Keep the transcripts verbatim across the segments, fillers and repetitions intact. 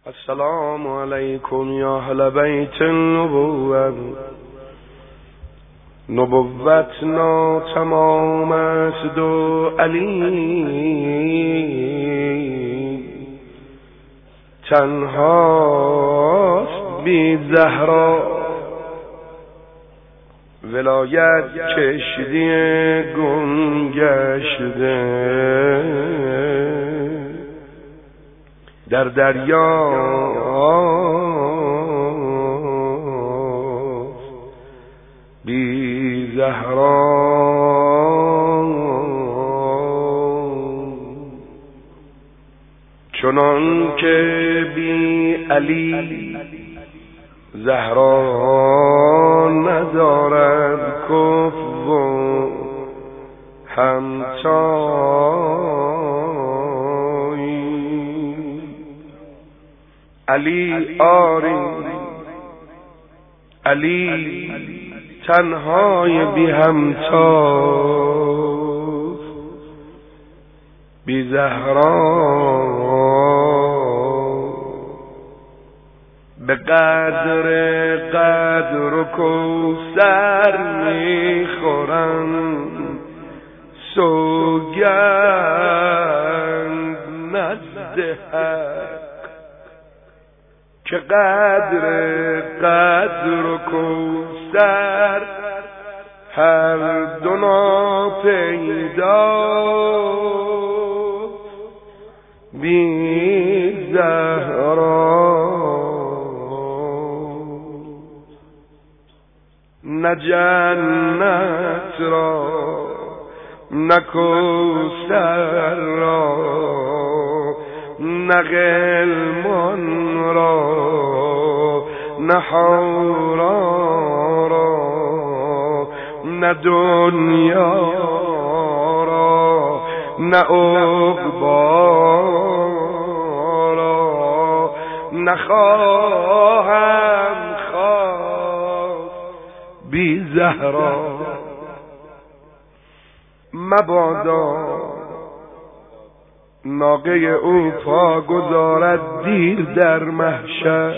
السلام علیکم یا اهل بیت النبوة. نبوت ناتمام است و علی تنهاست بی زهرا. ولایت کشتی گم گشته در دریا بی زهرا. چنان که بی علی زهرا ندارد کفو و همتایی. علی آری علی تنهای بی همتاست بی زهرا. به قدر قدر و کوثر میخورم سوگند نزد حق که قدر قدر و کوثر هر دو ناپیدا بی زهرا. نه جنت را نه کوثر را نه غلمان را نه حورا را نه دنیا را نه عقبا را نخواهم بی زهرا. مبادا ناقه او پا گذارد دیر در محشر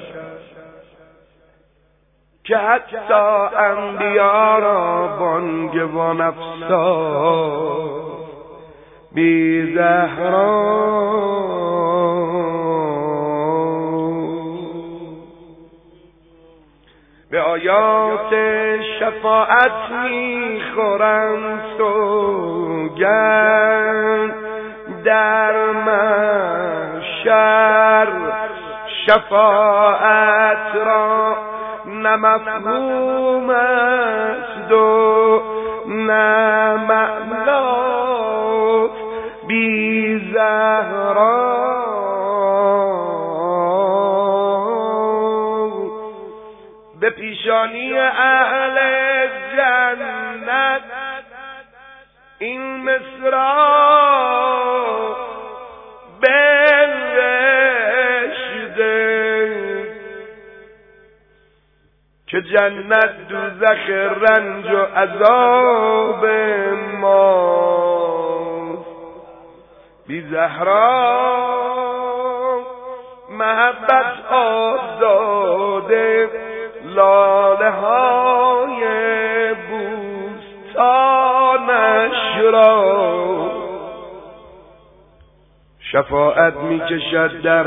که حتی انبیا را بانگوان افسار بی زهرا. به آیات شفاعت میخورم سوگند در محشر شفاعت را نه مفهوم است و نه معناست بی زهرا. به پیشانی اهل جنت این مصرع بنوشته که جنت دوزخ رنج و عذاب ماست بی زهرا. محبت آزاده لاله های بوستانش را شفاعت می کشد در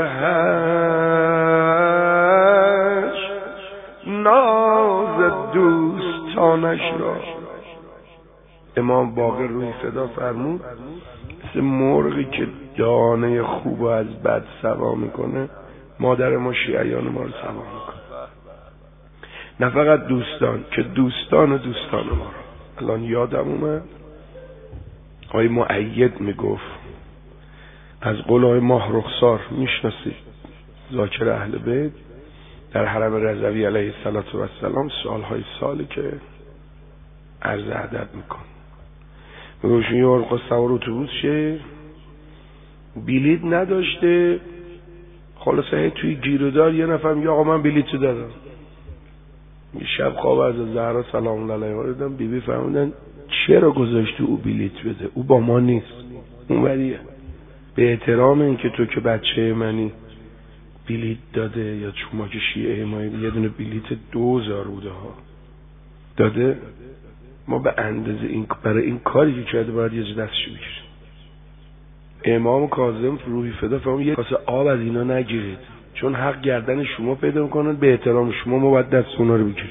حشر ناز دوستانش را. امام باقر روی فدا فرمود مثل مرغی که دانه خوب از بد سوا میکنه مادر ما شیعیان ما رو سوا میکنه. نه فقط دوستان که دوستان دوستان ما رو. الان یادم اومد آقای مؤید میگفت از قول آقای ماه رخسار میشناسید ذاکر اهل بیت در حرم رضوی علیه السلام سالهای سالی که عرض ادب میکن میگوشون یه بار خواست سوار اتوبوس شه بلیط نداشته خلاصه توی گیرودار یه نفر میگه آقا من بلیطو دادم. شب خواب از زهرا سلام الله علیها دیدم بی بی فرمودن چرا گذاشتی او بلیط بده؟ او با ما نیست، اون وریه. به احترام این که تو که بچه منی بلیت داده یا چون که شیعه ما یه دونه بلیت دوزار بوده ها داده، ما به اندازه این برای این کاری که کرده باید یه جا دستشو بگیریم. امام کاظم روحی فدا فرمود یه کاسه آب از اینا نگیرید، چون حق گردن شما پیدا میکنن، به احترام شما ما باید دست اونا رو بگیریم.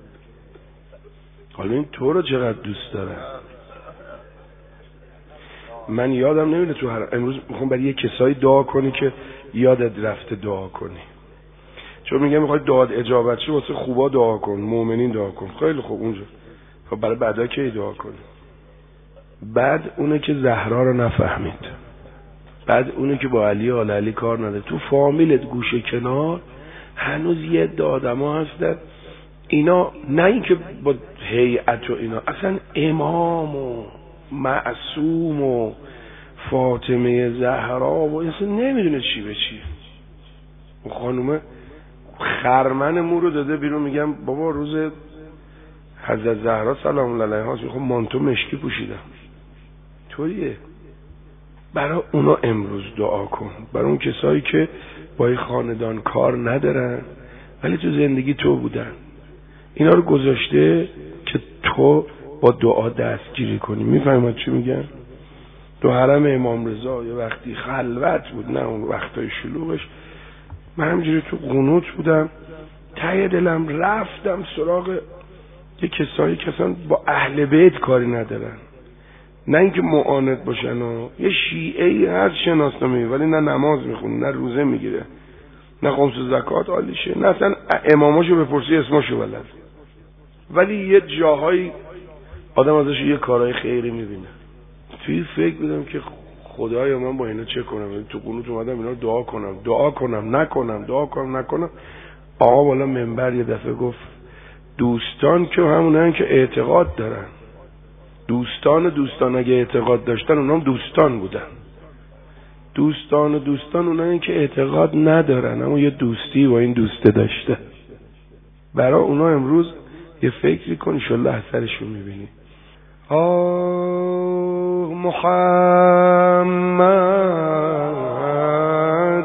حالا این تو رو چقدر دوست داره. من یادم نمیده تو هر امروز میخوام برای یه کسایی دعا کنی که یادت رفته دعا کنی، چون میگه میخوای دعات اجابت شه واسه خوبا دعا کن، مؤمنین دعا کن. خیلی خوب اونجا، خب برای بعدا کی دعا کنی؟ بعد اونه که زهرا رو نفهمید، بعد اونه که با علی آل علی کار نداره، تو فامیلت گوشه کنار هنوز یه آدما هستن اینا، نه اینکه با هیئت و اینا، اصلا امام و معصوم و فاطمه زهرا و اصلا نمیدونه چی به چی. اون خانومه خرمن مو رو داده بیرون، میگم بابا روز حضرت زهرا سلام الله علیها میخوام مانتو مشکی پوشیدم. طوریه. برای اونا امروز دعا کن، برای اون کسایی که با این خاندان کار ندارن ولی تو زندگی تو بودن، اینا رو گذاشته که تو با دعا دستگیری کنی. میفهمید چی میگم؟ تو حرم امام رضا یه وقتی خلوت بود، نه اون وقتای شلوغش، من همجوری تو قنوت بودم، ته دلم رفتم سراغ یه کسایی که اصلا با اهل بیت کاری ندارن، نه اینکه معاند باشن و یه شیعه‌ای هست شناسنامه‌ای ولی نه نماز میخونه نه روزه میگیره نه خمس و زکات عالیشه، نه اصلا اماماشو بپرسی اسمشو بلد، ولی یه جاهایی آدم ازش یه کارهای خیری میبینه. توی فکر بودم که خدایا من با اینا چه کنم؟ تو قنوت اومدم اینا دعا کنم دعا کنم نکنم دعا کنم نکنم. آقا بالا منبر یه دفعه گفت دوستان که همونن که اعتقاد دارن، دوستان دوستان اگه اعتقاد داشتن اونام دوستان بودن، دوستان و دوستان اونایی که اعتقاد ندارن اما یه دوستی با این دوسته داشته. برای اونا امروز یه فکری کن انشالله اثرشو میبینی. آه محمد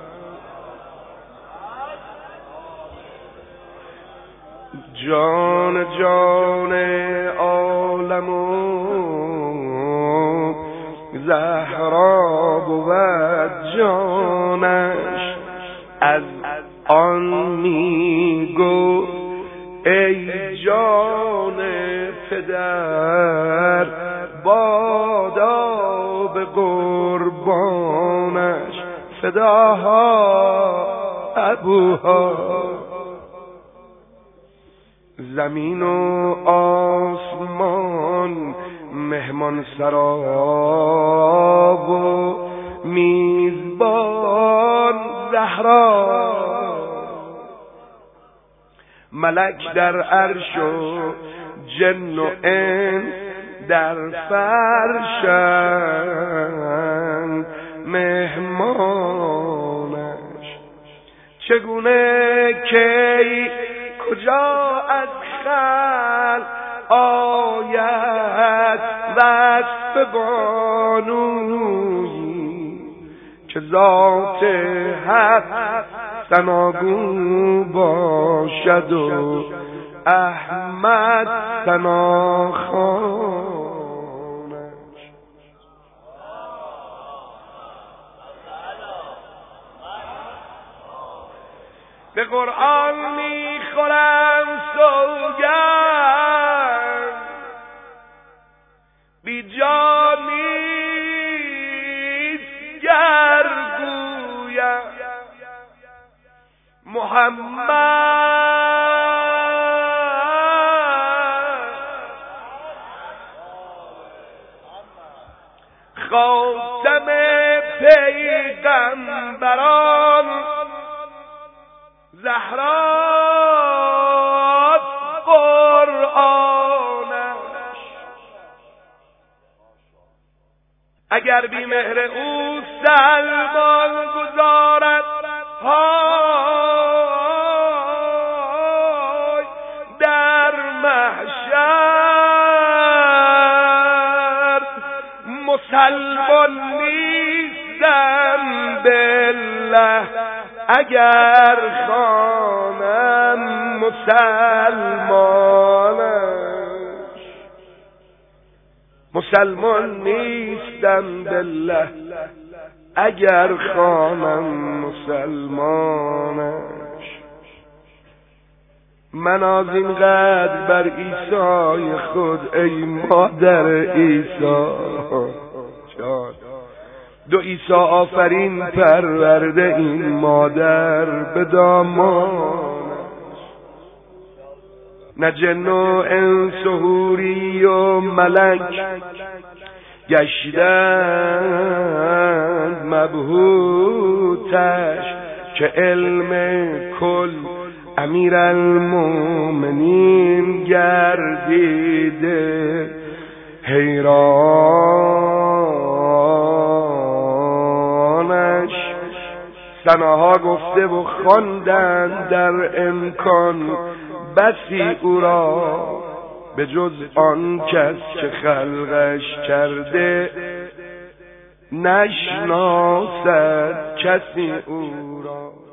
جان جان عالم و زهرا بود جانش، از آن میگو ای جان پدر بادا به قربانش، فداها ابوها. زمین و آسمان مهمان سرا و میزبان زهرا، ملک در عرش و جن و انس در فرشند مهمانش، چگونه کی کجا از خلق آید وصف بانویی، که ذات حق ثناگو باشد و احمد ثناخوانش. به قرآن میخورم سوگند بی جا نیست گر گویم محمد خاتم پیغمبران، زهرا قرآنش، اگر بی مهر او سلمان گذارد های در محشر، مسلمان نیستم بالله اگر خوانم مسلمانش، مسلمان نیستم بالله اگر خوانم مسلمانش. من از این قدر بر عیسی خود ای مادر عیسی جان، دو عیسی آفرین پرورده این مادر به دامانش. نه جن و انس و حوری و ملک گشتند مبهوتش، که علم کل امیرالمومنین گردیده حیرانش. ثناها گفته و خواندند در امکان بسی او را، به جز آن کس که خلقش کرده نشناسد کسی او را.